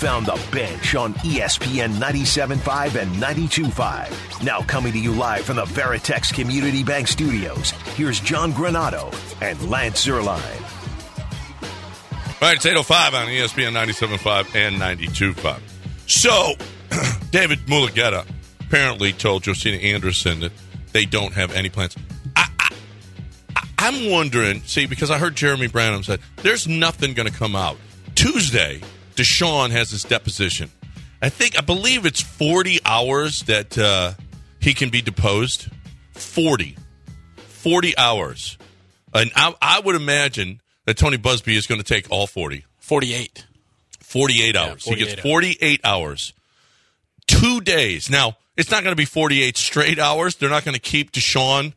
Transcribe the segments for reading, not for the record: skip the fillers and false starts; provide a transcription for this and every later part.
found The Bench on ESPN 97.5 and 92.5. Now coming to you live from the Veritex Community Bank Studios, here's John Granato and Lance Zierlein. All right, it's 8:05 on ESPN 97.5 and 92.5. So, David Mulugheta apparently told Josina Anderson that they don't have any plans. I'm wondering, because I heard Jeremy Branham said, there's nothing going to come out. Tuesday, Deshaun has his deposition. I believe it's 40 hours that he can be deposed. 40 hours. And I would imagine that Tony Busby is going to take all 40. 48. 48 hours. He gets 48 hours. 2 days. Now, it's not going to be 48 straight hours. They're not going to keep Deshaun,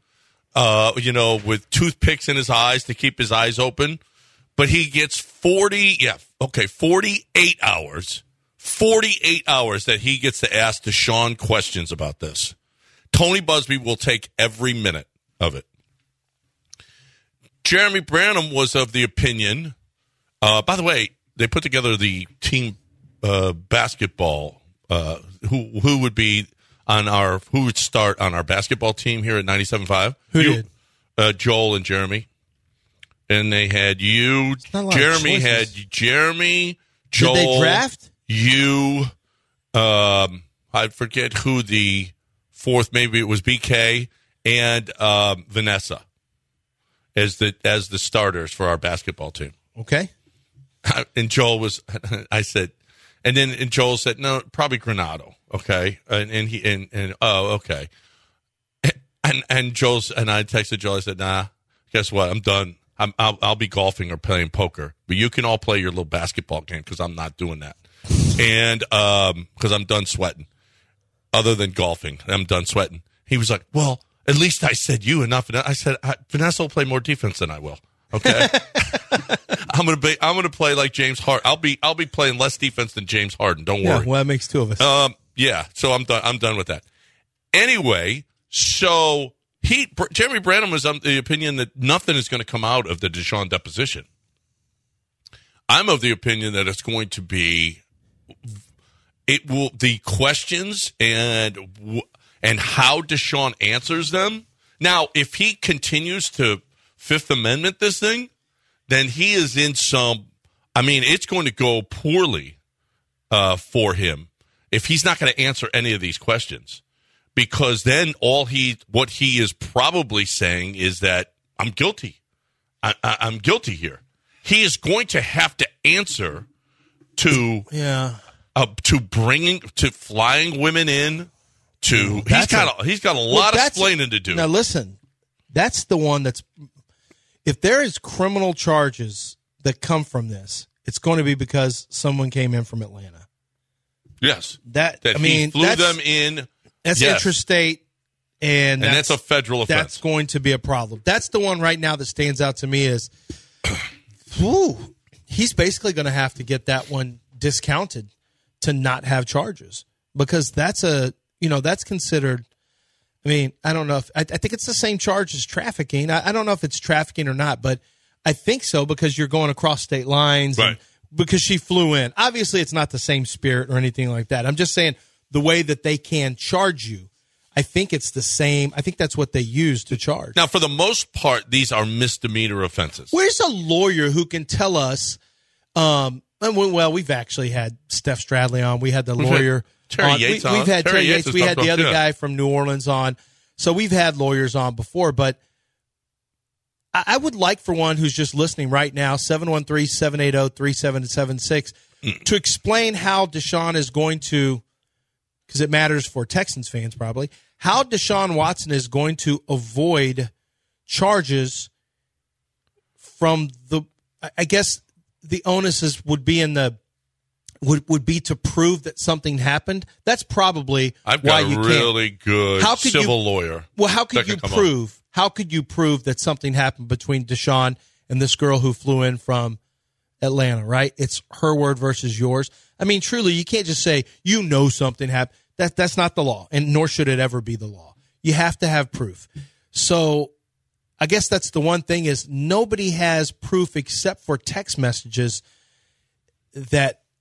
with toothpicks in his eyes to keep his eyes open. But he gets 48 hours. 48 hours that he gets to ask Deshaun questions about this. Tony Busby will take every minute of it. Jeremy Branham was of the opinion, by the way, they put together the team basketball, who would start on our basketball team here at 97.5? Who did? Joel and Jeremy. And they had you. Jeremy had Jeremy, Joel. Did they draft? You, I forget who the fourth, maybe it was BK, and Vanessa as the starters for our basketball team. Okay. And Joel was, I said, and Joel said, no, probably Granato. Okay. Okay. And Joel's, and I texted Joel, I said, nah, guess what? I'm done. I'll be golfing or playing poker, but you can all play your little basketball game because I'm not doing that. And because I'm done sweating. Other than golfing, I'm done sweating. He was like, well, at least I said you enough. I said, Vanessa will play more defense than I will. Okay. I'm gonna play like James Harden. I'll be playing less defense than James Harden. Don't worry. Well, that makes two of us. Yeah. So I'm done with that. Anyway, so Jeremy Branham was of the opinion that nothing is going to come out of the Deshaun deposition. I'm of the opinion that it's going to be, the questions and how Deshaun answers them. Now, if he continues to Fifth Amendment this thing, then he is in it's going to go poorly for him if he's not going to answer any of these questions. Because then what he is probably saying is that I'm guilty. I'm guilty here. He is going to have to answer to flying women in. He's got a lot of explaining to do. Now listen, that's the one that's. If there is criminal charges that come from this, it's going to be because someone came in from Atlanta. Yes, he flew them in. That's interstate, and that's a federal offense. That's going to be a problem. That's the one right now that stands out to me is, he's basically going to have to get that one discounted to not have charges because that's considered. I mean, I don't know if I think it's the same charge as trafficking. I don't know if it's trafficking or not, but I think so because you're going across state lines, right? Because she flew in. Obviously, it's not the same spirit or anything like that. I'm just saying. The way that they can charge you, I think it's the same. I think that's what they use to charge. Now, for the most part, these are misdemeanor offenses. Where's a lawyer who can tell us? Well, we've actually had Steph Stradley on. We had the lawyer. Terry Yates on. We've had Terry Yates. We had the other guy from New Orleans on. So we've had lawyers on before. But I would like for one who's just listening right now, 713-780-3776, to explain how Deshaun is going to, because it matters for Texans fans probably, how Deshaun Watson is going to avoid charges from I guess the onus would be would be to prove that something happened. That's probably I've why got you a can't. really good civil lawyer. Well, how could you prove? How could you prove that something happened between Deshaun and this girl who flew in from Atlanta, right? It's her word versus yours. I mean, truly, you can't just say, something happened. That's not the law, and nor should it ever be the law. You have to have proof. So I guess that's the one thing is nobody has proof except for text messages that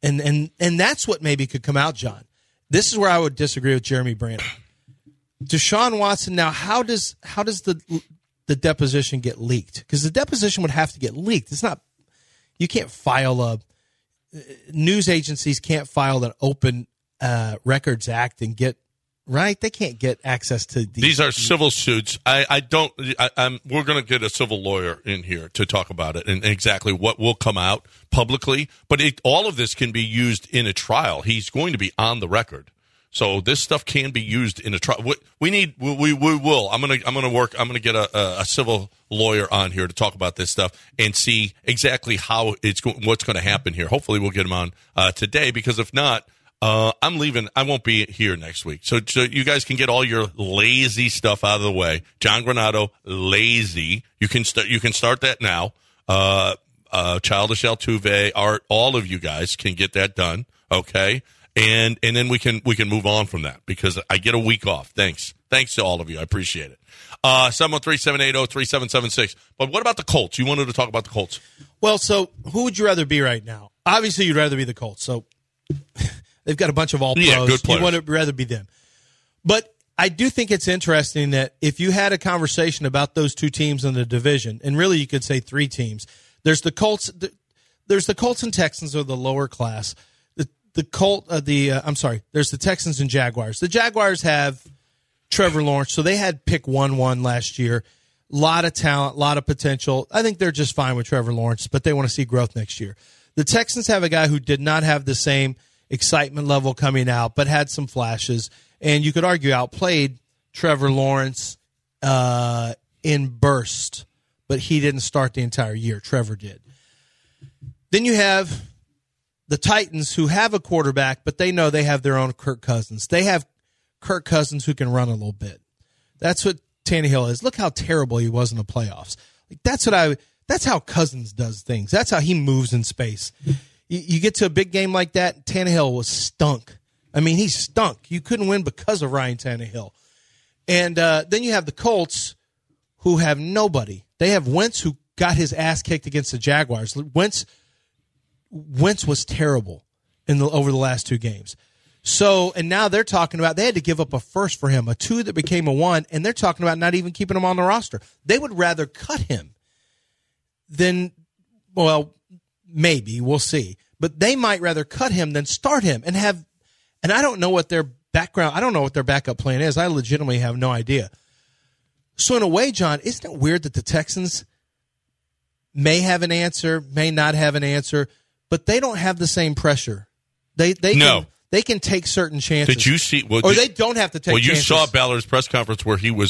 And that's what maybe could come out, John. This is where I would disagree with Jeremy Brandon. Deshaun Watson, now how does the deposition get leaked? Because the deposition would have to get leaked. It's not, you can't file news agencies can't file an Open Records Act and get, right? They can't get access to these are civil suits. We're going to get a civil lawyer in here to talk about it and exactly what will come out publicly. But all of this can be used in a trial. He's going to be on the record. So this stuff can be used in a trial. We will. I'm gonna get a civil lawyer on here to talk about this stuff and see exactly how what's going to happen here. Hopefully, we'll get him on today, because if not, I'm leaving. I won't be here next week. So you guys can get all your lazy stuff out of the way. John Granado, lazy. You can start that now. Childish Altuve, Art, all of you guys can get that done. Okay. And then we can move on from that, because I get a week off. Thanks to all of you. I appreciate it. 713-780-3776. But what about the Colts? You wanted to talk about the Colts. Well, so who would you rather be right now? Obviously, you'd rather be the Colts. So they've got a bunch of all-pros. Yeah, good players. You would rather be them. But I do think it's interesting that if you had a conversation about those two teams in the division, and really you could say three teams, there's the Colts. There's the Colts and Texans are the lower class. There's the Texans and Jaguars. The Jaguars have Trevor Lawrence, so they had pick 1-1 last year. A lot of talent, a lot of potential. I think they're just fine with Trevor Lawrence, but they want to see growth next year. The Texans have a guy who did not have the same excitement level coming out, but had some flashes, and you could argue outplayed Trevor Lawrence in burst, but he didn't start the entire year. Trevor did. Then you have the Titans, who have a quarterback, but they know they have their own Kirk Cousins. They have Kirk Cousins who can run a little bit. That's what Tannehill is. Look how terrible he was in the playoffs. That's how Cousins does things. That's how he moves in space. You get to a big game like that, Tannehill was stunk. I mean, he stunk. You couldn't win because of Ryan Tannehill. And then you have the Colts, who have nobody. They have Wentz, who got his ass kicked against the Jaguars. Wentz was terrible over the last two games. So, and now they're talking about they had to give up a first for him, a 2 that became a 1, and they're talking about not even keeping him on the roster. They would rather cut him than, well, maybe, we'll see. But they might rather cut him than start him and I don't know what their backup plan is. I legitimately have no idea. So in a way, John, isn't it weird that the Texans may have an answer, may not have an answer, but they don't have the same pressure. They can take certain chances. Did you see? They don't have to take. Well, you chances. saw Ballard's press conference where you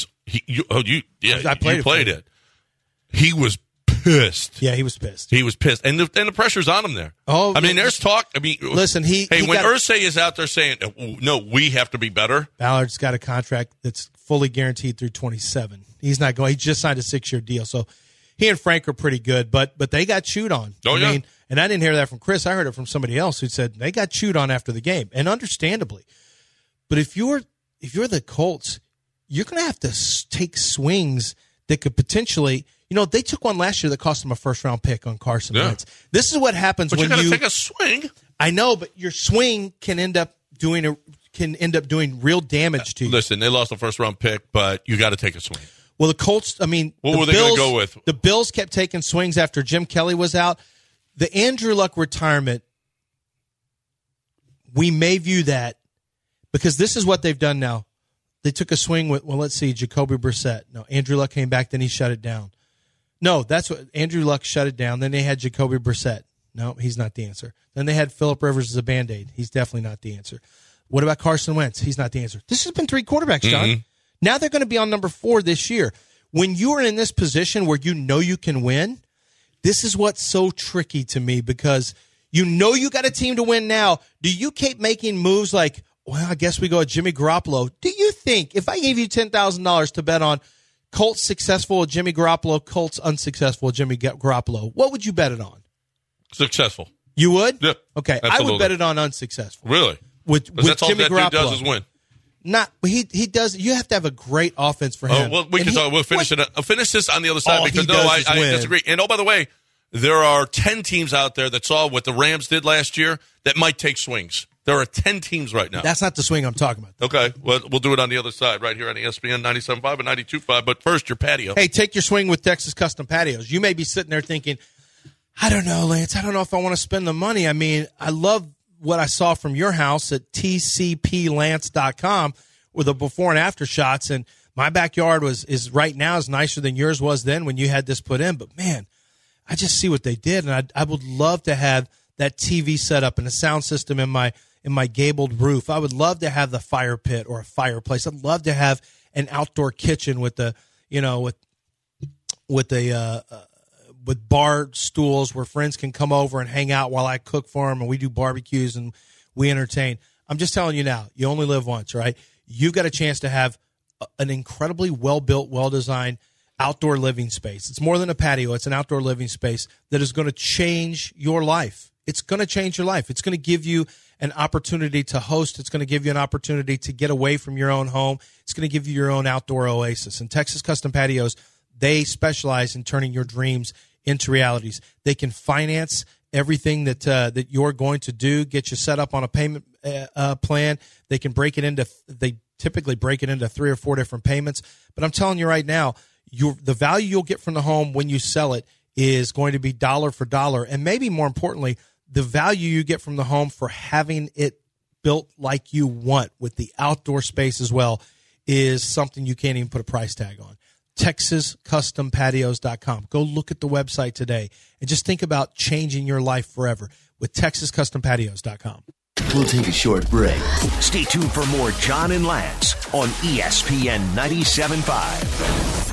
played it. He was pissed. Yeah, he was pissed. He was pissed, and the pressure's on him there. Oh, I mean, there's talk. I mean, listen, when Irsay is out there saying, "No, we have to be better." Ballard's got a contract that's fully guaranteed through 27. He's not going. He just signed a 6-year deal, so he and Frank are pretty good, but they got chewed on. Oh, yeah. And I didn't hear that from Chris. I heard it from somebody else who said they got chewed on after the game, and understandably. But if you're the Colts, you're going to have to take swings that could potentially, they took one last year that cost them a first-round pick on Carson Wentz. This is what happens when you got to take a swing. I know, but your swing can end up doing real damage to you. Listen, they lost a first-round pick, but you got to take a swing. Well, the Colts, I mean, what were they going to go with? The Bills kept taking swings after Jim Kelly was out. The Andrew Luck retirement, we may view that because this is what they've done now. They took a swing with, let's see, Jacoby Brissett. No, Andrew Luck came back, then he shut it down. No, that's what Andrew Luck shut it down. Then they had Jacoby Brissett. No, he's not the answer. Then they had Phillip Rivers as a Band-Aid. He's definitely not the answer. What about Carson Wentz? He's not the answer. This has been 3 quarterbacks, John. Mm-hmm. Now they're going to be on number 4 this year. When you are in this position where you know you can win, this is what's so tricky to me because you got a team to win now. Do you keep making moves like, well, I guess we go with Jimmy Garoppolo? Do you think if I gave you $10,000 to bet on Colts successful with Jimmy Garoppolo, Colts unsuccessful with Jimmy Garoppolo, what would you bet it on? Successful. You would? Yeah. Okay. Absolutely. I would bet it on unsuccessful. Really? With that's Jimmy all that Garoppolo. dude does is win. He does. You have to have a great offense for him. Oh, well, we can talk. We'll finish it. I'll finish this on the other side because I disagree. And by the way, there are 10 teams out there that saw what the Rams did last year that might take swings. There are 10 teams right now. That's not the swing I'm talking about. Okay, well, we'll do it on the other side right here on ESPN 97.5 and 92.5. But first, your patio. Hey, take your swing with Texas Custom Patios. You may be sitting there thinking, I don't know, Lance. I don't know if I want to spend the money. I mean, I love what I saw from your house at tcplance.com with the before and after shots. And my backyard is right now is nicer than yours was then when you had this put in. But, man, I just see what they did. And I would love to have that TV setup and a sound system in my gabled roof. I would love to have the fire pit or a fireplace. I'd love to have an outdoor kitchen with the, with bar stools where friends can come over and hang out while I cook for them and we do barbecues and we entertain. I'm just telling you now, you only live once, right? You've got a chance to have an incredibly well-built, well-designed outdoor living space. It's more than a patio. It's an outdoor living space that is going to change your life. It's going to change your life. It's going to give you an opportunity to host. It's going to give you an opportunity to get away from your own home. It's going to give you your own outdoor oasis. And Texas Custom Patios, they specialize in turning your dreams into realities. They can finance everything that you're going to do, get you set up on a payment plan. They can they typically break it into 3 or 4 different payments. But I'm telling you right now, the value you'll get from the home when you sell it is going to be dollar for dollar. And maybe more importantly, the value you get from the home for having it built like you want with the outdoor space as well is something you can't even put a price tag on. TexasCustomPatios.com. Go look at the website today and just think about changing your life forever with TexasCustomPatios.com. We'll take a short break. Stay tuned for more John and Lance on ESPN 97.5.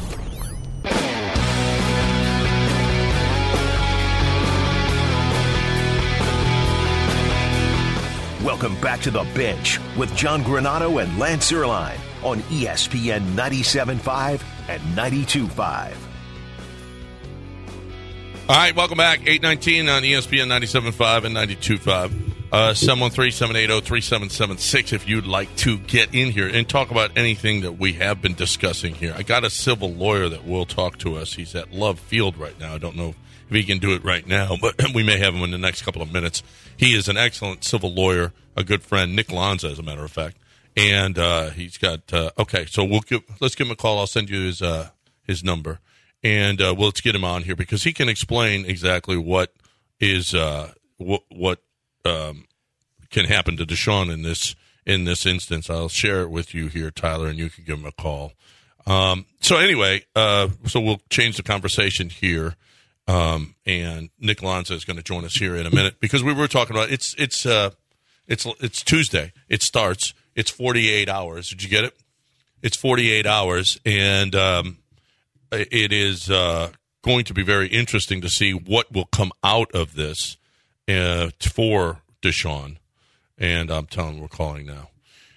Welcome back to The Bench with John Granato and Lance Zierlein on ESPN 97.5 and 92.5. All right, welcome back. 8:19 on ESPN 97.5 and 92.5. 713-780-3776 if you'd like to get in here and talk about anything that we have been discussing here. I got a civil lawyer that will talk to us. He's at Love Field right now. I don't know if he can do it right now, but we may have him in the next couple of minutes. He is an excellent civil lawyer, a good friend, Nick Lanza, as a matter of fact. And he's got okay. So let's give him a call. I'll send you his number, and let's get him on here because he can explain exactly what is what can happen to Deshaun in this instance. I'll share it with you here, Tyler, and you can give him a call. So anyway, so we'll change the conversation here, and Nick Lanza is going to join us here in a minute because we were talking about it's Tuesday. It starts. It's 48 hours. Did you get it? It's 48 hours, and it is going to be very interesting to see what will come out of this for Deshaun. And I'm telling him we're calling now.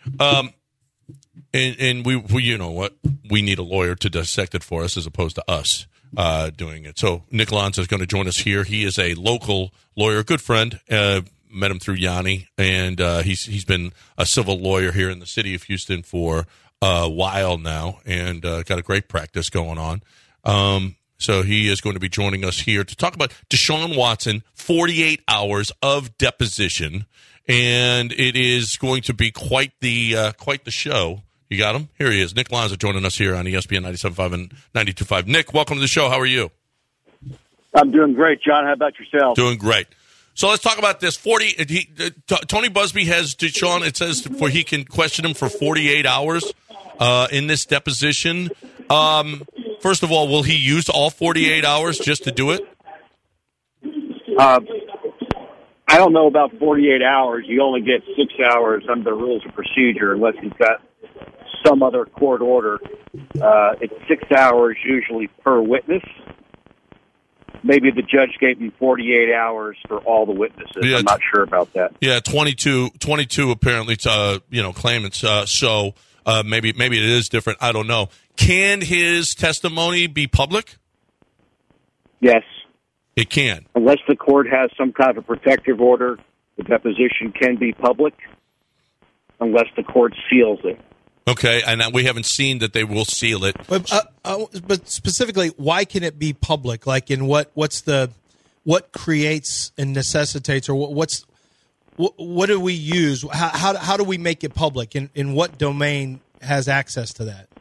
And we you know what? We need a lawyer to dissect it for us as opposed to us doing it. So Nick Lanza is going to join us here. He is a local lawyer, good friend. Met him through Yanni, and he's been a civil lawyer here in the city of Houston for a while now, and got a great practice going on. So he is going to be joining us here to talk about Deshaun Watson, 48 hours of deposition, and it is going to be quite the show. You got him? Here he is. Nick Lanza joining us here on ESPN 97.5 and 92.5. Nick, welcome to the show. How are you? I'm doing great, John. How about yourself? Doing great. So let's talk about this. Tony Busby has Deshaun, it says, where he can question him for 48 hours in this deposition. First of all, will he use all 48 hours just to do it? I don't know about 48 hours. You only get 6 hours under the rules of procedure unless he's got some other court order. It's 6 hours usually per witness. Maybe the judge gave him 48 hours for all the witnesses. Yeah, I'm not sure about that. Yeah, 22 apparently, claimants. So maybe it is different. I don't know. Can his testimony be public? Yes. It can. Unless the court has some kind of protective order, the deposition can be public unless the court seals it. Okay, and we haven't seen that they will seal it. But specifically, why can it be public? Like, in what creates and necessitates, or what do we use? How do we make it public? In what domain has access to that?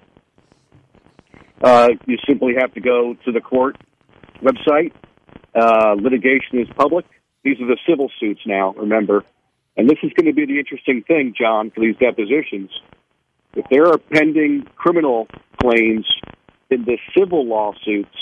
You simply have to go to the court website. Litigation is public. These are the civil suits now, remember. And this is going to be the interesting thing, John, for these depositions. If there are pending criminal claims in the civil lawsuits,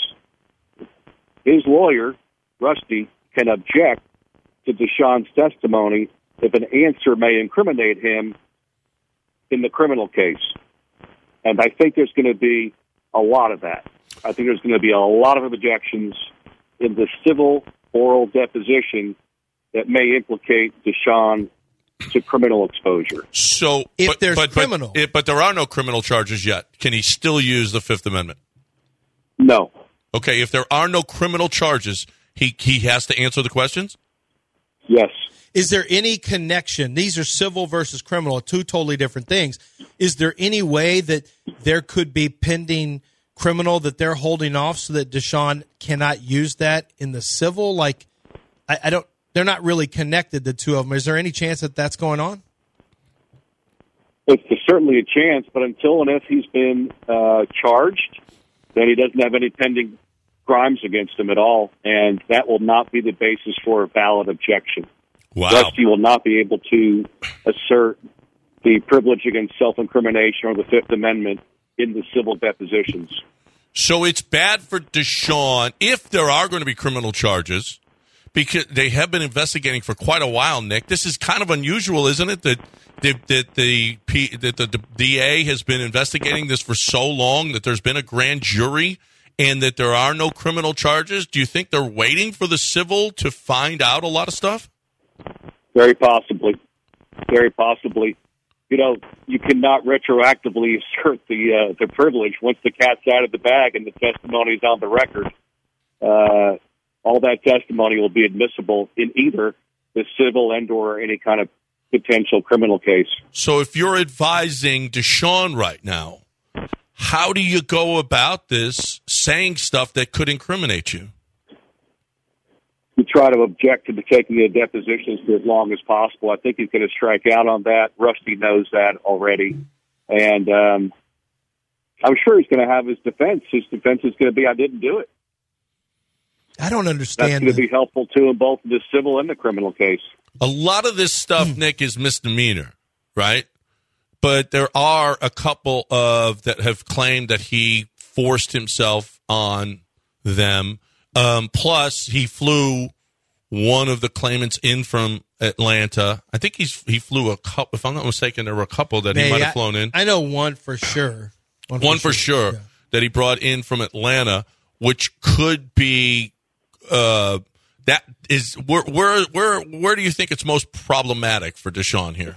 his lawyer, Rusty, can object to Deshaun's testimony if an answer may incriminate him in the criminal case. And I think there's going to be a lot of that. I think there's going to be a lot of objections in the civil oral deposition that may implicate Deshaun to criminal exposure. So, if there's criminal. But there are no criminal charges yet. Can he still use the Fifth Amendment? No. Okay, if there are no criminal charges, he has to answer the questions? Yes. Is there any connection? These are civil versus criminal, two totally different things. Is there any way that there could be pending criminal that they're holding off so that Deshaun cannot use that in the civil? Like, I don't. They're not really connected, the two of them. Is there any chance that that's going on? It's certainly a chance, but until and if he's been charged, then he doesn't have any pending crimes against him at all, and that will not be the basis for a valid objection. Wow. Rusty will not be able to assert the privilege against self-incrimination or the Fifth Amendment in the civil depositions. So it's bad for Deshaun if there are going to be criminal charges, because they have been investigating for quite a while, Nick. This is kind of unusual, isn't it, that the DA has been investigating this for so long, that there's been a grand jury, and that there are no criminal charges? Do you think they're waiting for the civil to find out a lot of stuff? Very possibly. Very possibly. You know, you cannot retroactively assert the privilege once the cat's out of the bag and the testimony is on the record. All that testimony will be admissible in either the civil and or any kind of potential criminal case. So if you're advising Deshaun right now, how do you go about this, saying stuff that could incriminate you? We try to object to the taking of depositions for as long as possible. I think he's going to strike out on that. Rusty knows that already. And I'm sure he's going to have his defense. His defense is going to be, I didn't do it. I don't understand. That's going to be helpful to him both in the civil and the criminal case. A lot of this stuff, Nick, is misdemeanor, right? But there are a couple of that have claimed that he forced himself on them. Plus, he flew one of the claimants in from Atlanta. I think he flew a couple. If I'm not mistaken, there were a couple that he might have flown in. I know one for sure. One for sure that he brought in from Atlanta, which could be. That is where do you think it's most problematic for Deshaun here?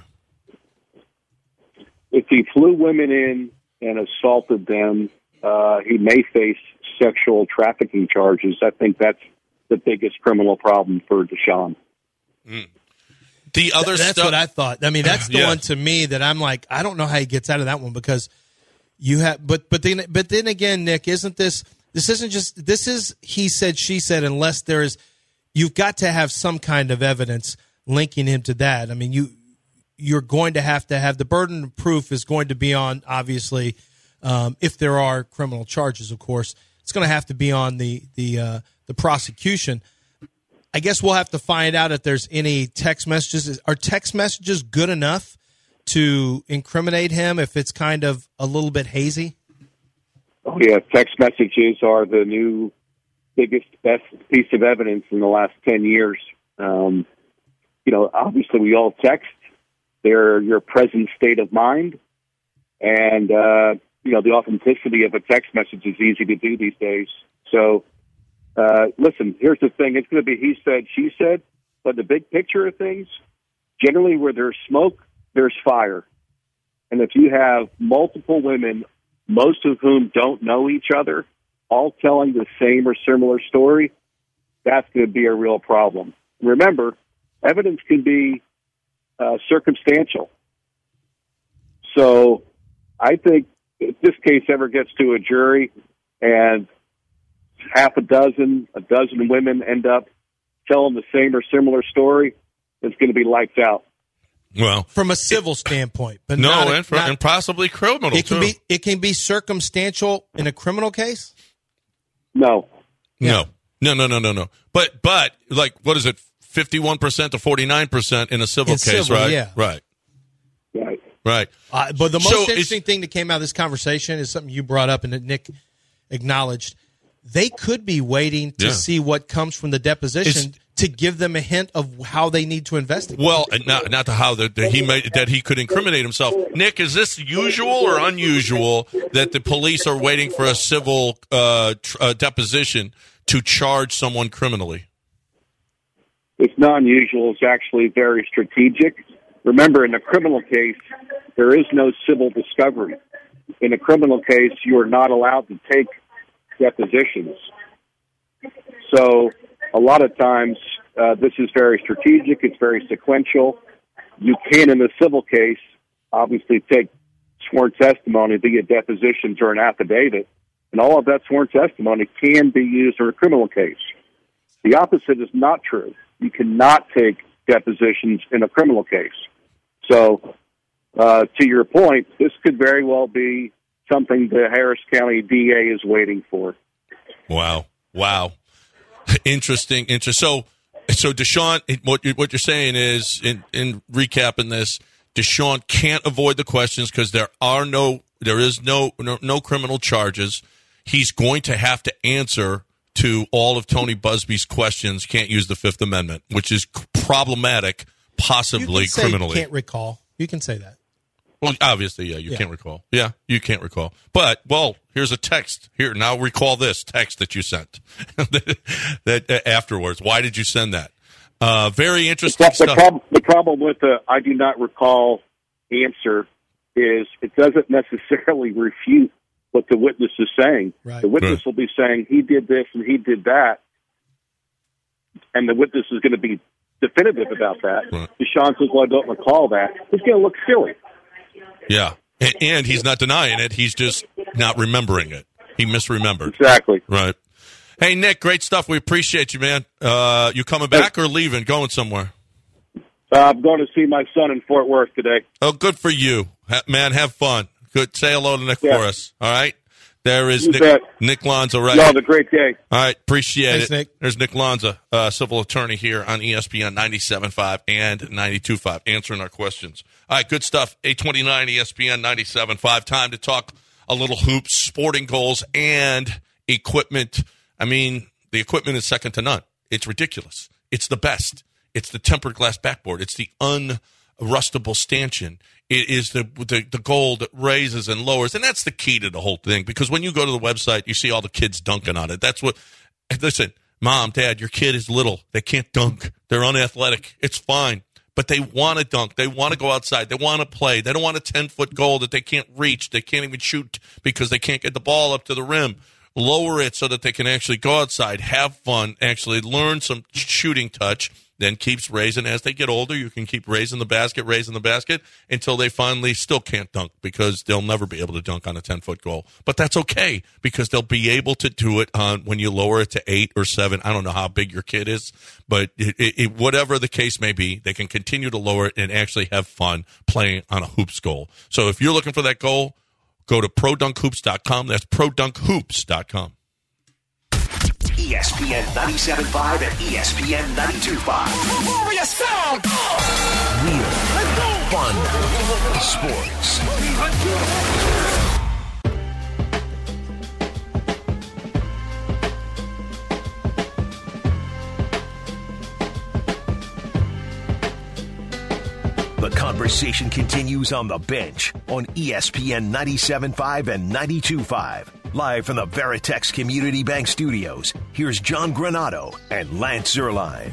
If he flew women in and assaulted them, he may face sexual trafficking charges. I think that's the biggest criminal problem for Deshaun. The other that's stuff, what I thought. I mean, that's the one to me that I'm like, I don't know how he gets out of that one, because you have, but then again, Nick, isn't this isn't just, this is he said, she said, unless there is, you've got to have some kind of evidence linking him to that. I mean, you're going to have the burden of proof is going to be on, obviously, if there are criminal charges, of course, it's going to have to be on the prosecution. I guess we'll have to find out if there's any text messages. Are text messages good enough to incriminate him if it's kind of a little bit hazy? Oh, yeah. Text messages are the new biggest, best piece of evidence in the last 10 years. Obviously we all text. They're your present state of mind. And, the authenticity of a text message is easy to do these days. So, listen, here's the thing. It's going to be he said, she said, but the big picture of things, generally where there's smoke, there's fire. And if you have multiple women, most of whom don't know each other, all telling the same or similar story, that's going to be a real problem. Remember, evidence can be circumstantial. So I think if this case ever gets to a jury and half a dozen women end up telling the same or similar story, it's going to be lights out. Well, from a civil standpoint, but and possibly criminal. It can be circumstantial in a criminal case. No. But like, what is it? 51% to 49% in a civil case, right? Yeah. Right. But the most interesting thing that came out of this conversation is something you brought up and that Nick acknowledged. They could be waiting to see what comes from the deposition to give them a hint of how they need to investigate. Well, not to how that he could incriminate himself. Nick, is this usual or unusual that the police are waiting for a civil deposition to charge someone criminally? It's not unusual. It's actually very strategic. Remember, in a criminal case, there is no civil discovery. In a criminal case, you are not allowed to take depositions. So a lot of times, this is very strategic. It's very sequential. You can, in a civil case, obviously take sworn testimony via depositions or an affidavit, and all of that sworn testimony can be used in a criminal case. The opposite is not true. You cannot take depositions in a criminal case. So, to your point, this could very well be something the Harris County DA is waiting for. Wow. Interesting. So Deshaun, what you're saying is, in recapping this, Deshaun can't avoid the questions because there is no criminal charges. He's going to have to answer to all of Tony Busby's questions. Can't use the Fifth Amendment, which is problematic, possibly criminally. You can't recall. You can say that. Well, obviously, you can't recall. Yeah, you can't recall. But, here's a text. Here, now recall this text that you sent that afterwards. Why did you send that? Very interesting stuff. The problem with the I do not recall answer is it doesn't necessarily refute what the witness is saying. Right. The witness will be saying he did this and he did that, and the witness is going to be definitive about that. Right. Deshaun says, well, I don't recall that. It's going to look silly. Yeah, and he's not denying it. He's just not remembering it. He misremembered. Exactly. Right. Hey, Nick, great stuff. We appreciate you, man. You coming back or leaving, going somewhere? I'm going to see my son in Fort Worth today. Oh, good for you. Man, have fun. Good. Say hello to Nick for us. All right? There is Nick Lanza, right? Have a great day. All right. Appreciate it. Nick. There's Nick Lanza, civil attorney here on ESPN 97.5 and 92.5, answering our questions. All right. Good stuff. 829 ESPN 97.5. Time to talk a little hoops, sporting goals, and equipment. I mean, the equipment is second to none. It's ridiculous. It's the best. It's the tempered glass backboard. It's the unrustable stanchion. It is the gold that raises and lowers, and that's the key to the whole thing. Because when you go to the website, you see all the kids dunking on it. That's what. Listen, Mom, Dad, your kid is little. They can't dunk. They're unathletic. It's fine, but they want to dunk. They want to go outside. They want to play. They don't want a 10-foot goal that they can't reach. They can't even shoot because they can't get the ball up to the rim. Lower it so that they can actually go outside, have fun, actually learn some shooting touch, then keeps raising. As they get older, you can keep raising the basket until they finally still can't dunk because they'll never be able to dunk on a 10-foot goal. But that's okay because they'll be able to do it when you lower it to 8 or 7. I don't know how big your kid is, but whatever the case may be, they can continue to lower it and actually have fun playing on a hoops goal. So if you're looking for that goal, go to ProDunkHoops.com. That's ProDunkHoops.com. ESPN 97.5 and ESPN 92.5. Warrior sound! Real. Fun. Sports. The conversation continues on the bench on ESPN 97.5 and 92.5. Live from the Veritex Community Bank Studios, here's John Granado and Lance Zierlein.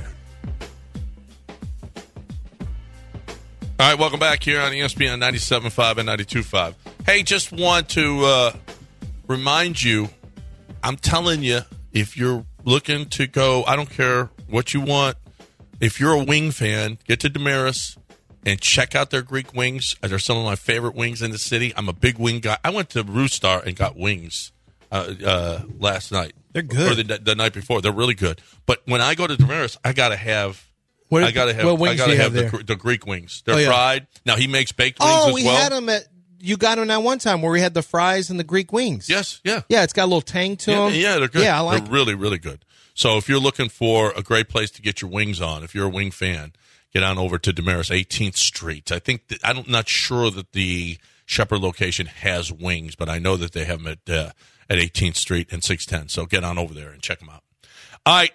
All right, welcome back here on ESPN 97.5 and 92.5. Hey, just want to remind you, I'm telling you, if you're looking to go, I don't care what you want. If you're a Wing fan, get to Damaris. and check out their Greek wings. They're some of my favorite wings in the city. I'm a big wing guy. I went to Roostar and got wings last night. They're good. Or the night before. They're really good. But when I go to Damaris, I got to have what the Greek wings. They're fried. Now, he makes baked wings as well. Oh, we had them you got them that one time where we had the fries and the Greek wings. Yes, yeah. Yeah, it's got a little tang to them. Yeah, they're good. Yeah, they're really, really good. So if you're looking for a great place to get your wings on, if you're a wing fan, get on over to Damaris, 18th Street. I'm not sure that the Shepherd location has wings, but I know that they have them at 18th Street and 610. So get on over there and check them out. All right,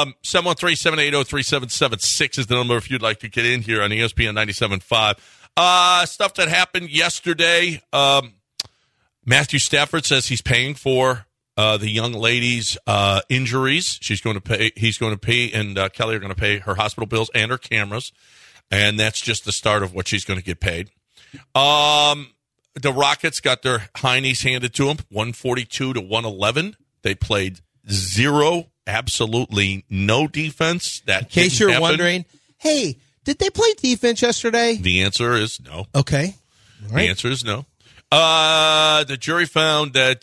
713-780-3776 is the number if you'd like to get in here on ESPN 97.5. Stuff that happened yesterday. Matthew Stafford says he's paying for the young lady's injuries. He's going to pay, and Kelly are going to pay her hospital bills and her cameras, and that's just the start of what she's going to get paid. The Rockets got their heinies handed to them, 142-111. They played absolutely no defense. That in case you're wondering, hey, did they play defense yesterday? The answer is no. Okay. All right. The answer is no. The jury found that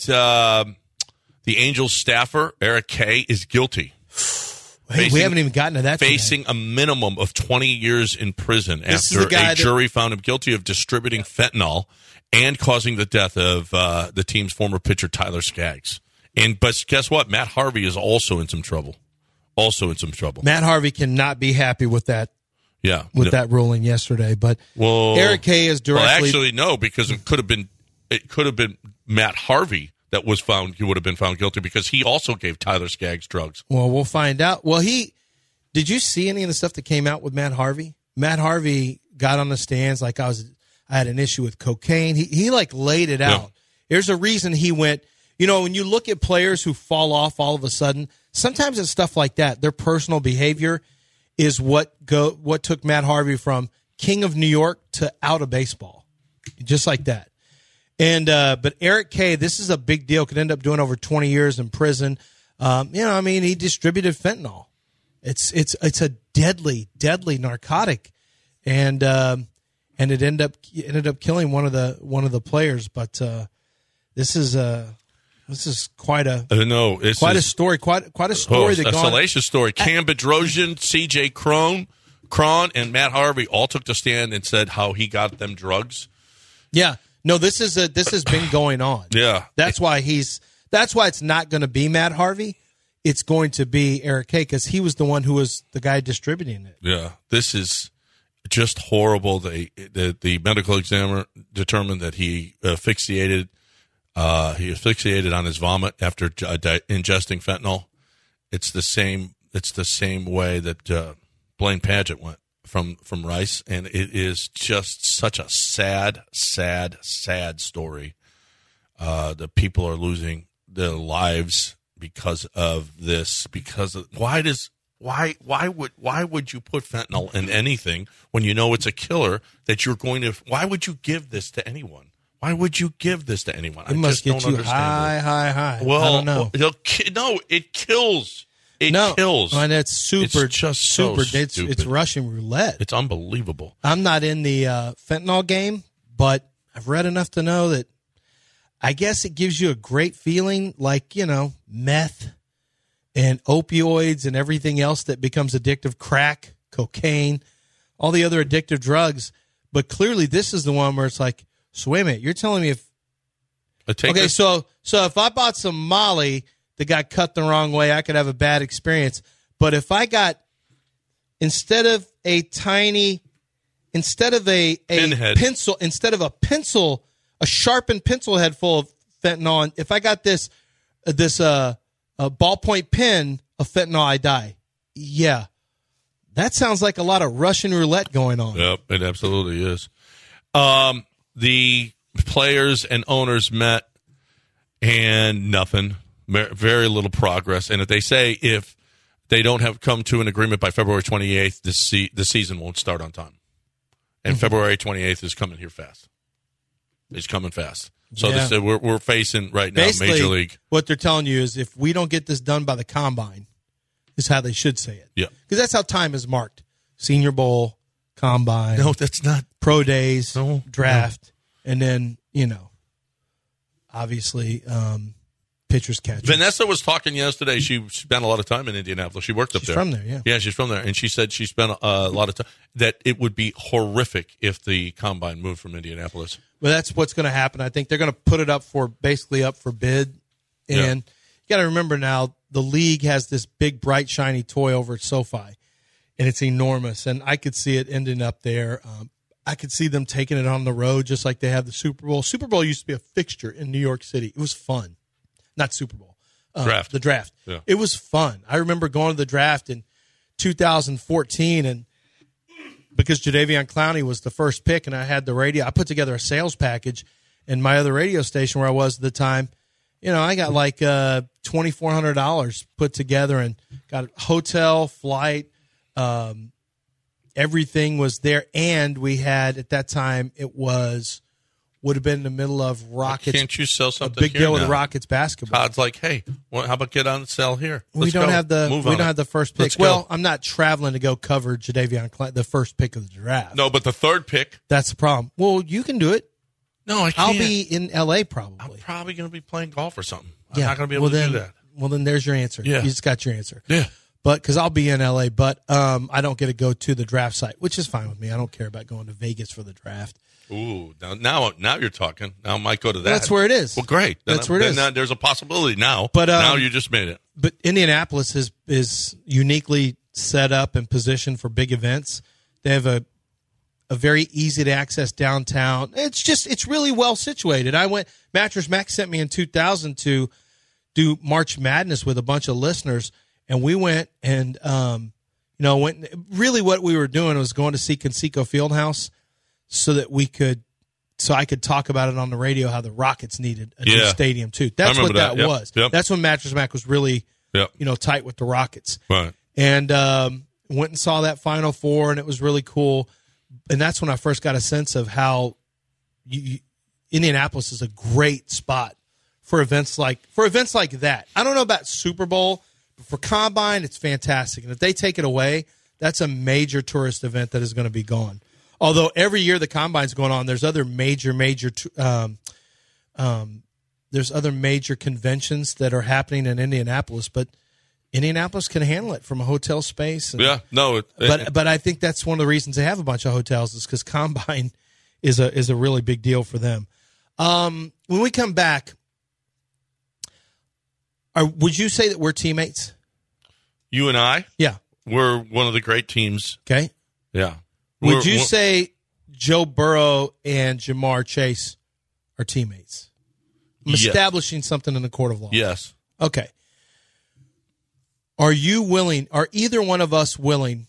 the Angels staffer, Eric Kay, is guilty. Hey, we haven't even gotten to that. Facing a minimum of 20 years in prison after a jury found him guilty of distributing fentanyl and causing the death of the team's former pitcher, Tyler Skaggs. But guess what? Matt Harvey is also in some trouble. Matt Harvey cannot be happy with that. Yeah, that ruling yesterday, but Eric Kay is directly. Well, actually, no, because it could have been Matt Harvey that was found. He would have been found guilty because he also gave Tyler Skaggs drugs. Well, we'll find out. Well, did you see any of the stuff that came out with Matt Harvey? Matt Harvey got on the stands like I had an issue with cocaine. He like laid it out. Yeah. There's a reason he went. You know, when you look at players who fall off all of a sudden, sometimes it's stuff like that. Their personal behavior is what took Matt Harvey from king of New York to out of baseball, just like that. And but Eric Kay, this is a big deal. Could end up doing over 20 years in prison. He distributed fentanyl. It's a deadly narcotic, and it ended up killing one of the players. But this is quite a story. Quite a story. A salacious story. Cam Bedrosian, C.J. Cron, and Matt Harvey all took the stand and said how he got them drugs. Yeah. No, this has been going on. Yeah. That's why it's not going to be Matt Harvey. It's going to be Eric Kay because he was the one who was the guy distributing it. Yeah. This is just horrible. The medical examiner determined that he asphyxiated. He asphyxiated on his vomit after ingesting fentanyl. It's the same way that Blaine Padgett went from Rice, and it is just such a sad story. The people are losing their lives because of this. Why would you put fentanyl in anything when you know it's a killer that you're going to? Why would you give this to anyone? Why would you give this to anyone? It must get you high. Well, I don't know. No, it kills. It kills. And it's super. It's just super. It's Russian roulette. It's unbelievable. I'm not in the fentanyl game, but I've read enough to know that I guess it gives you a great feeling, like, meth and opioids and everything else that becomes addictive, crack, cocaine, all the other addictive drugs. But clearly, this is the one where it's like. So wait a minute, you're telling me so if I bought some Molly that got cut the wrong way, I could have a bad experience. But if I got instead of a pencil, a sharpened pencil head full of fentanyl, if I got this a ballpoint pen of fentanyl, I die. Yeah, that sounds like a lot of Russian roulette going on. Yep, it absolutely is. The players and owners met, and nothing, very little progress. And if they don't have come to an agreement by February 28th, the season won't start on time. And February 28th is coming here fast. It's coming fast. So we're facing right now basically, Major League. What they're telling you is if we don't get this done by the Combine, is how they should say it. Yeah. Because that's how time is marked. Senior Bowl, combine. No, that's not. Pro days, No, draft, and then, obviously, pitchers catchers. Vanessa was talking yesterday. She spent a lot of time in Indianapolis. She worked up She's there. from there, yeah. Yeah, she's from there. And she said she spent a lot of time, that it would be horrific if the combine moved from Indianapolis. Well, that's what's going to happen. I think they're going to put it up for bid. And you got to remember now, the league has this big, bright, shiny toy over at SoFi, and it's enormous. And I could see it ending up there. I could see them taking it on the road just like they have the Super Bowl. Super Bowl used to be a fixture in New York City. It was fun. Not Super Bowl. Draft. The draft. Yeah. It was fun. I remember going to the draft in 2014, and because Jadeveon Clowney was the first pick and I had the radio, I put together a sales package, and my other radio station where I was at the time, I got like $2,400 put together and got a hotel, flight, everything was there. And we had, at that time, would have been in the middle of Rockets. Can't you sell something? A big deal with now? Rockets basketball. Todd's like, hey, how about get on sale here? We don't have the first pick. Let's go. Well, I'm not traveling to go cover Jadeveon Clowney, the first pick of the draft. No, but the third pick. That's the problem. Well, you can do it. No, I can't. I'll be in L.A. probably. I'm probably going to be playing golf or something. I'm not going to be able to do that. Well, then there's your answer. Yeah. You just got your answer. Yeah. But because I'll be in L.A., but I don't get to go to the draft site, which is fine with me. I don't care about going to Vegas for the draft. Ooh, now you're talking. Now I might go to that. That's where it is. Well, great. That's where it is. There's a possibility now. But now you just made it. But Indianapolis is uniquely set up and positioned for big events. They have a very easy to access downtown. It's really well situated. Mattress Mac sent me in 2000 to do March Madness with a bunch of listeners, and we went and really what we were doing was going to see Conseco Fieldhouse so that I could talk about it on the radio how the Rockets needed a new stadium too. That's what that was. Yep. That's when Mattress Mac was really tight with the Rockets. Right. And went and saw that Final Four, and it was really cool. And that's when I first got a sense of how Indianapolis is a great spot for events like that. I don't know about Super Bowl, but for Combine, it's fantastic. And if they take it away, that's a major tourist event that is going to be gone. Although every year the Combine's going on, there's other major conventions that are happening in Indianapolis, but Indianapolis can handle it from a hotel space. But I think that's one of the reasons they have a bunch of hotels is because Combine is a really big deal for them. When we come back, would you say that we're teammates? You and I? Yeah. We're one of the great teams. Okay. Yeah. Would you say Joe Burrow and Jamar Chase are teammates? I'm establishing something in the court of law. Yes. Okay. Are either one of us willing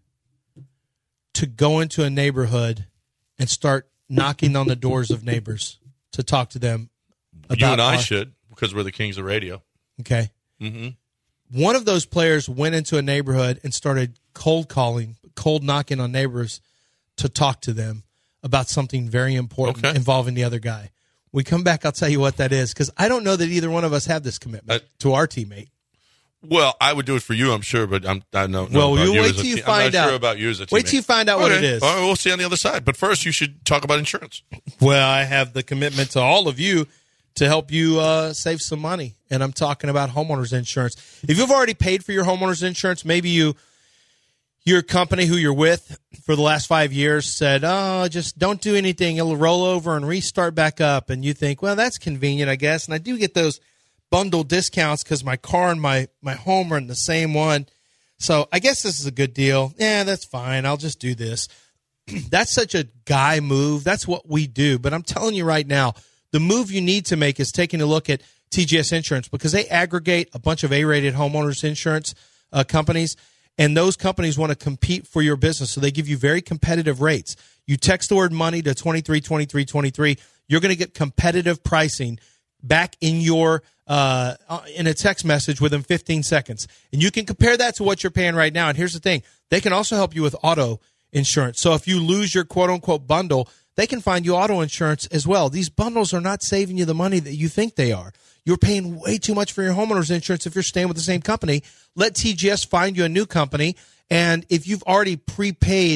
to go into a neighborhood and start knocking on the doors of neighbors to talk to them about you and I should, because we're the kings of radio. Okay. Mm-hmm. One of those players went into a neighborhood and started cold knocking on neighbors to talk to them about something very important involving the other guy. We come back, I'll tell you what that is, because I don't know that either one of us have this commitment to our teammate. Well, I would do it for you, I'm sure, but I know. Well, you wait till you find out. I'm not sure about you as a teammate. Wait till you find out what it is. All right, we'll see on the other side. But first, you should talk about insurance. Well, I have the commitment to all of you to help you save some money, and I'm talking about homeowners insurance. If you've already paid for your homeowners insurance, maybe your company who you're with for the last 5 years said, just don't do anything. It'll roll over and restart back up. And you think, well, that's convenient, I guess. And I do get those bundle discounts because my car and my home are in the same one. So I guess this is a good deal. Yeah, that's fine. I'll just do this. That's such a guy move. That's what we do. But I'm telling you right now, the move you need to make is taking a look at TGS Insurance because they aggregate a bunch of A-rated homeowners insurance companies, and those companies want to compete for your business, so they give you very competitive rates. You text the word money to 232323. You're going to get competitive pricing back in your in a text message within 15 seconds. And you can compare that to what you're paying right now. And here's the thing. They can also help you with auto insurance. So if you lose your quote-unquote bundle, they can find you auto insurance as well. These bundles are not saving you the money that you think they are. You're paying way too much for your homeowner's insurance if you're staying with the same company. Let TGS find you a new company. And if you've already prepaid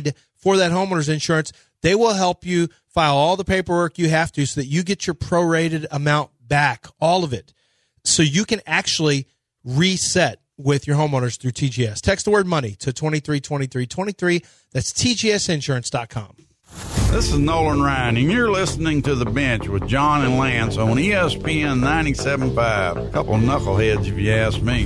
for that homeowner's insurance. They will help you file all the paperwork you have to so that you get your prorated amount back, all of it, so you can actually reset with your homeowners through TGS. Text the word money to 232323. That's TGSinsurance.com. This is Nolan Ryan, and you're listening to The Bench with John and Lance on ESPN 97.5. A couple knuckleheads, if you ask me.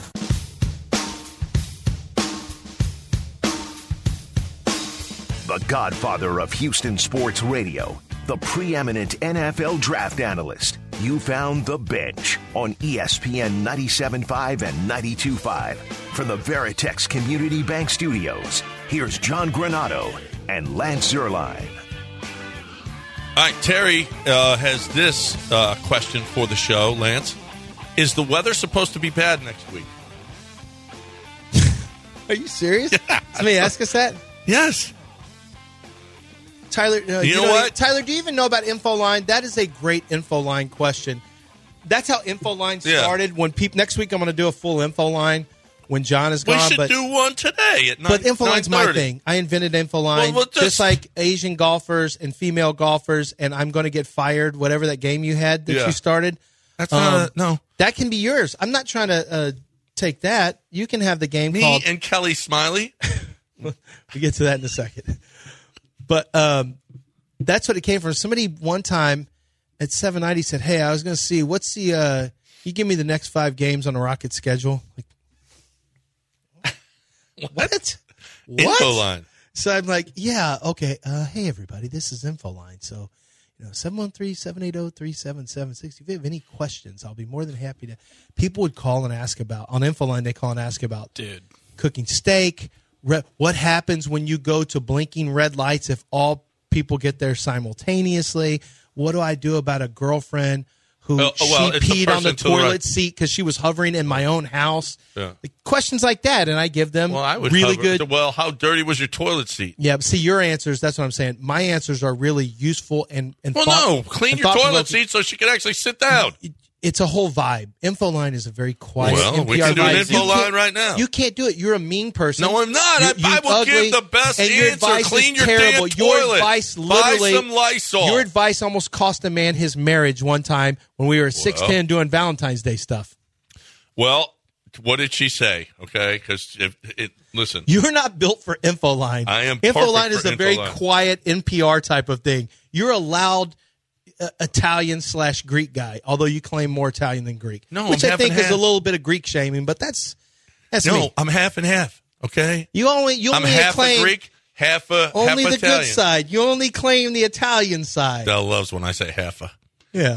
The godfather of Houston sports radio, the preeminent NFL draft analyst. You found The Bench on ESPN 97.5 and 92.5. From the Veritex Community Bank Studios, here's John Granado and Lance Zierlein. All right, Terry has this question for the show, Lance. Is the weather supposed to be bad next week? Are you serious? Somebody ask us that? Yes. Tyler, you know what? Tyler, do you even know about InfoLine? That is a great InfoLine question. That's how InfoLine started. Yeah. When next week I'm going to do a full InfoLine when John is gone. We should do one today at 9:30. But InfoLine's my thing. I invented InfoLine, well, just like Asian golfers and female golfers, and I'm going to get fired, whatever that game you had that you started. That's not no. That can be yours. I'm not trying to take that. You can have the game called... Me and Kelly Smiley. We'll get to that in a second. But that's what it came from. Somebody one time at 790 said, "Hey, I was going to see what's the you give me the next 5 games on the Rockets schedule." Like, what? InfoLine. So I'm like, "Yeah, okay. Hey, everybody, this is InfoLine. So, 713-780-3776. If you have any questions, I'll be more than happy to." People would call and ask about on InfoLine. They call and ask about cooking steak. What happens when you go to blinking red lights if all people get there simultaneously? What do I do about a girlfriend who peed on the toilet seat because she was hovering in my own house? Yeah. Questions like that, and I give them really good. Well, how dirty was your toilet seat? Yeah, but see, your answers, that's what I'm saying. My answers are really useful and clean your toilet seat so she can actually sit down. It's a whole vibe. InfoLine is a very quiet NPR we can do an InfoLine right now. You can't do it. You're a mean person. No, I'm not. I will ugly, give the best and your answer. Advice Clean is your terrible. damn toilet. Your advice literally, buy some Lysol. Your advice almost cost a man his marriage one time when we were at 610 doing Valentine's Day stuff. Well, what did she say? Okay, because listen. You're not built for InfoLine. I am InfoLine is for a very InfoLine. quiet NPR type of thing. You're a loud Italian/Greek guy, although you claim more Italian than Greek. No, which I'm I think half and is a little bit of Greek shaming, but that's no, me. I'm half and half. Okay, You only I'm half claim a Greek, half a only half the Italian. good side. You only claim the Italian side. Dell loves when I say half a. Yeah.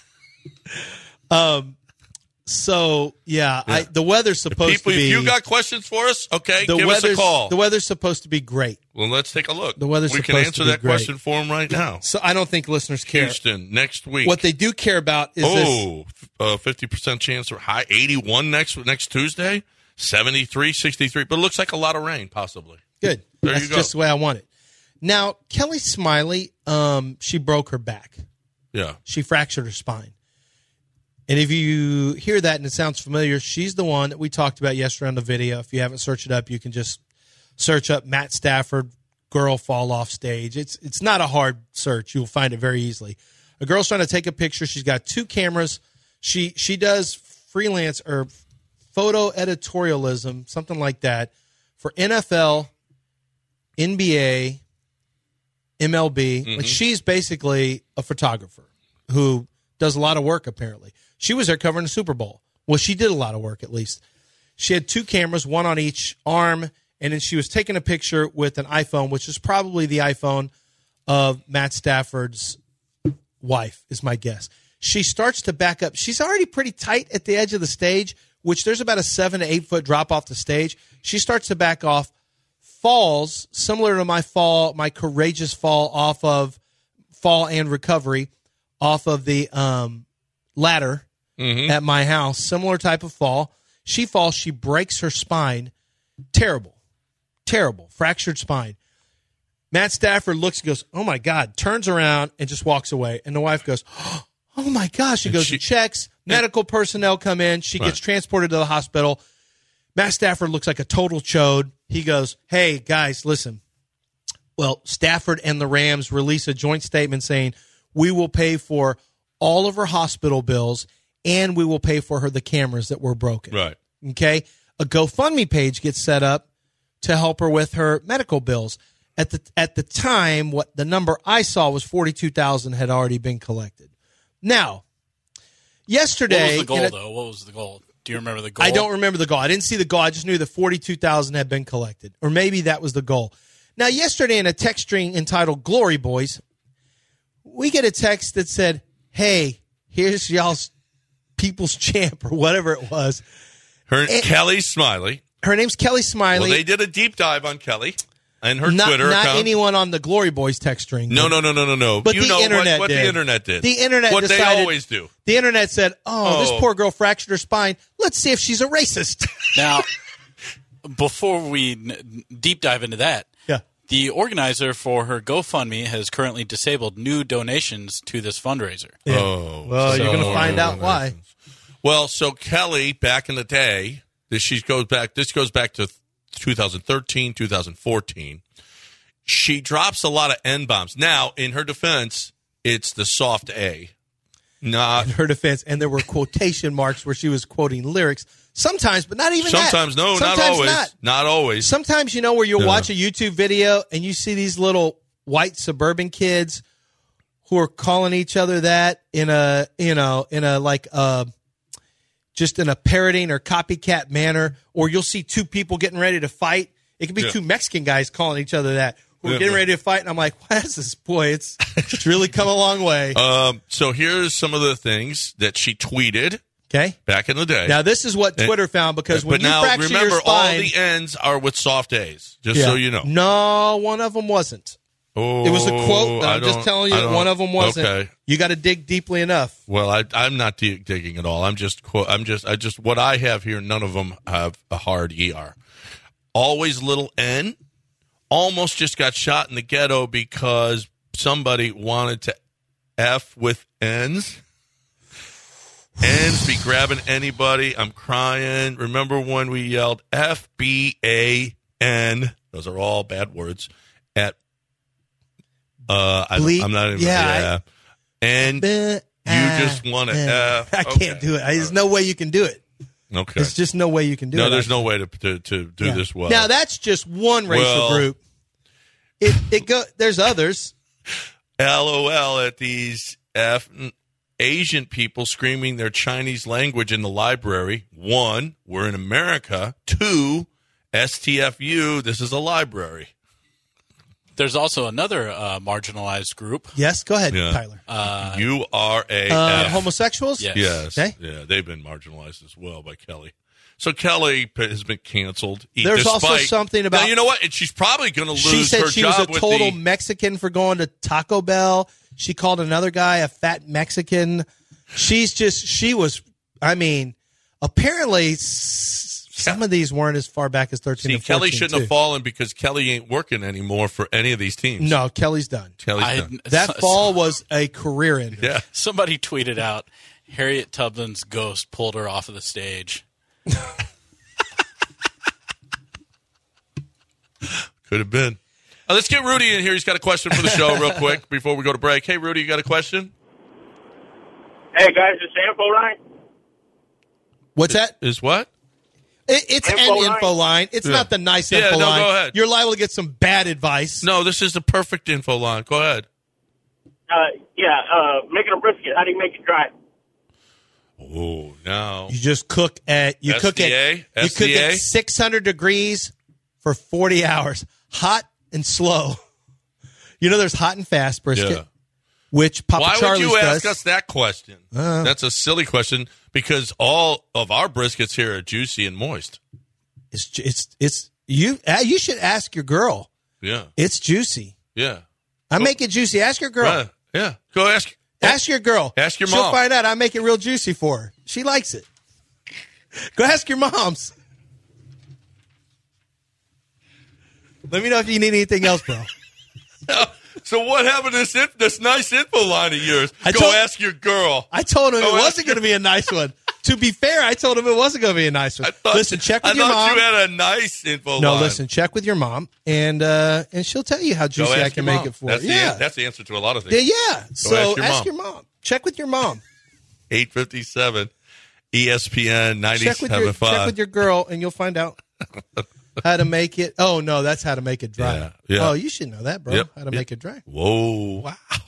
So yeah. The weather's supposed to be. If you got questions for us, okay, give us a weather's call. The weather's supposed to be great. Well, let's take a look. The weather's we can supposed answer to be that great. question for them right now. So I don't think listeners care. Houston next week. What they do care about is this. 50% chance for high 81 next Tuesday, 73, 63, but it looks like a lot of rain possibly. Good. There That's you go. just the way I want it. Now, Kelly Smiley, she broke her back. Yeah. She fractured her spine. And if you hear that and it sounds familiar, she's the one that we talked about yesterday on the video. If you haven't searched it up, you can just search up Matt Stafford, girl fall off stage. It's not a hard search. You'll find it very easily. A girl's trying to take a picture. She's got 2 cameras. She does freelance or photo editorialism, something like that, for NFL, NBA, MLB. Mm-hmm. Like she's basically a photographer who does a lot of work, apparently. She was there covering the Super Bowl. Well, she did a lot of work, at least. She had 2 cameras, one on each arm, and then she was taking a picture with an iPhone, which is probably the iPhone of Matt Stafford's wife, is my guess. She starts to back up. She's already pretty tight at the edge of the stage, which there's about a 7 to 8 foot drop off the stage. She starts to back off, falls, similar to my courageous fall and recovery off of the ladder at my house, similar type of fall. She falls, she breaks her spine. Terrible, fractured spine. Matt Stafford looks and goes, "Oh my God," turns around and just walks away. And the wife goes, "Oh my gosh." She goes and checks. Medical personnel come in. She gets transported to the hospital. Matt Stafford looks like a total chode. He goes, "Hey, guys, listen. Well, Stafford and the Rams release a joint statement saying, we will pay for all of her hospital bills and we will pay for her the cameras that were broken. Right. Okay? A GoFundMe page gets set up to help her with her medical bills. At the time, what the number I saw was $42,000 had already been collected. Now, yesterday... What was the goal, though? What was the goal? Do you remember the goal? I don't remember the goal. I didn't see the goal. I just knew that $42,000 had been collected. Or maybe that was the goal. Now, yesterday in a text string entitled Glory Boys, we get a text that said, hey, here's y'all's people's champ or whatever it was. Kelly Smiley. Her name's Kelly Smiley. Well, they did a deep dive on Kelly and her not, Twitter account. Not anyone on the Glory Boys text string. No. But you the know internet what did. the internet did. The internet what decided, they always do. The internet said, this poor girl fractured her spine. Let's see if she's a racist. Now, before we deep dive into that, the organizer for her GoFundMe has currently disabled new donations to this fundraiser. Yeah. Oh. Well, you're going to find out why. Well, so Kelly, back in the day, this goes back to 2013, 2014. She drops a lot of N-bombs. Now, in her defense, it's the soft A. Not in her defense, and there were quotation marks where she was quoting lyrics. Sometimes, but not even sometimes, that. No, sometimes not always. Not always. Sometimes, where you'll watch a YouTube video and you see these little white suburban kids who are calling each other that in a just in a parroting or copycat manner, or you'll see two people getting ready to fight. It can be two Mexican guys calling each other that. We're getting ready to fight, and I'm like, what is this? Boy, it's really come a long way. So here's some of the things that she tweeted. Okay. Back in the day. Now, this is what Twitter found, because when you fracture remember, your spine... all the ends are with soft A's, just so you know. No, one of them wasn't. Oh, it was a quote, but I'm just telling you that one of them wasn't. Okay. You got to dig deeply enough. Well, I'm not digging at all. What I have here, none of them have a hard ER. Always little N. Almost just got shot in the ghetto because somebody wanted to F with N's. N's be grabbing anybody. I'm crying. Remember when we yelled FBAN? Those are all bad words. At I'm not even. Yeah. And you just want to F. I can't do it. There's no way you can do it. Okay. There's just no way you can do it. No, there's no way to do this well. Now that's just one racial group. There's others. LOL at these Asian people screaming their Chinese language in the library. 1, we're in America. 2, STFU, this is a library. There's also another marginalized group. Yes, go ahead, Tyler. URAF. Homosexuals? Yes. Okay. Yeah, they've been marginalized as well by Kelly. So Kelly has been canceled. There's also something about... Now, you know what? And she's probably going to lose her job. She said she was a total Mexican for going to Taco Bell. She called another guy a fat Mexican. Apparently some of these weren't as far back as 13 and 14. Kelly shouldn't have fallen because Kelly ain't working anymore for any of these teams. No, Kelly's done. That fall was a career ender. Yeah. Somebody tweeted out, Harriet Tubman's ghost pulled her off of the stage. Could have been. Let's get Rudy in here. He's got a question for the show real quick before we go to break. Hey, Rudy, you got a question? Hey, guys, is the info line? What's that? Is what? It's an info line. It's not the nice info line. Go ahead. You're liable to get some bad advice. No, this is the perfect info line. Go ahead. Making a brisket. How do you make it dry? Oh, no. You just cook at 600 degrees for 40 hours. Hot and slow. There's hot and fast brisket, which Papa Charlie's does. Why would you ask us that question? That's a silly question because all of our briskets here are juicy and moist. You should ask your girl. Yeah. It's juicy. Yeah. I make it juicy. Ask your girl. Yeah. Go ask. Ask your girl. Ask your mom. She'll find out I make it real juicy for her. She likes it. Go ask your moms. Let me know if you need anything else, bro. So what happened to this nice info line of yours? Ask your girl. I told him it wasn't going to be a nice one. To be fair, I told him it wasn't going to be a nice one. Listen, check with your mom. I thought you had a nice info line. No, listen, check with your mom, and she'll tell you how juicy I can make it for you. That's the answer to a lot of things. Yeah. So ask your mom. Check with your mom. 857 ESPN 97.5. Check with your girl, and you'll find out how to make it. Oh, no, that's how to make it dry. Yeah. Oh, you should know that, bro. How to make it dry. Whoa.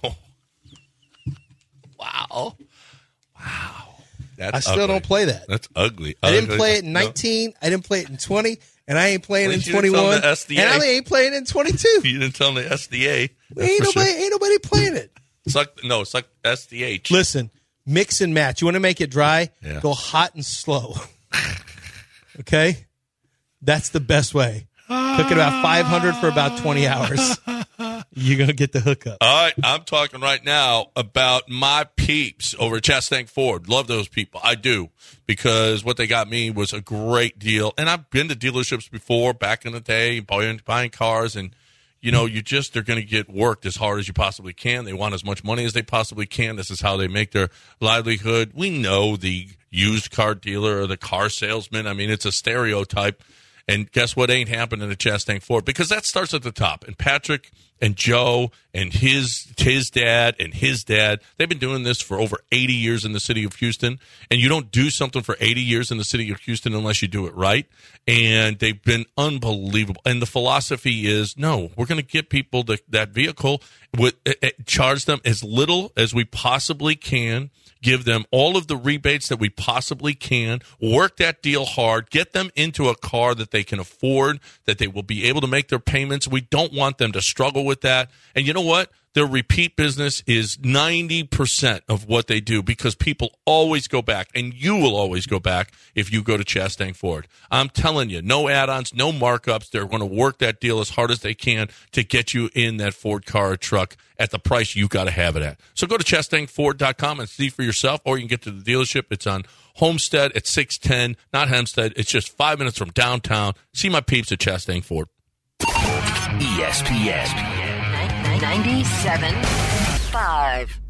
Wow. I still don't play that. That's ugly. I didn't play it in 19. I didn't play it in 20. And I ain't playing in 21. And I ain't playing in 22. You didn't tell them the SDA. Ain't nobody playing it. It's like SDH. Listen, mix and match. You want to make it dry? Yeah. Go hot and slow. Okay? That's the best way. Cook it about 500 for about 20 hours. You're going to get the hookup. All right. I'm talking right now about my peeps over at Chastang Ford. Love those people. I do. Because what they got me was a great deal. And I've been to dealerships before, back in the day, buying cars. And, they're going to get worked as hard as you possibly can. They want as much money as they possibly can. This is how they make their livelihood. We know the used car dealer or the car salesman. I mean, it's a stereotype. And guess what ain't happening at Chastang Ford? Because that starts at the top. And Patrick and Joe and his dad and his dad, they've been doing this for over 80 years in the city of Houston. And you don't do something for 80 years in the city of Houston unless you do it right. And they've been unbelievable. And the philosophy is, no, we're going to get people that vehicle, charge them as little as we possibly can, give them all of the rebates that we possibly can, work that deal hard, get them into a car that they can afford, that they will be able to make their payments. We don't want them to struggle with that. And you know what? Their repeat business is 90% of what they do because people always go back, and you will always go back if you go to Chastang Ford. I'm telling you, no add-ons, no markups. They're going to work that deal as hard as they can to get you in that Ford car or truck at the price you got to have it at. So go to ChastangFord.com and see for yourself, or you can get to the dealership. It's on Homestead at 610, not Hempstead. It's just 5 minutes from downtown. See my peeps at Chastang Ford. ESPN 97.5.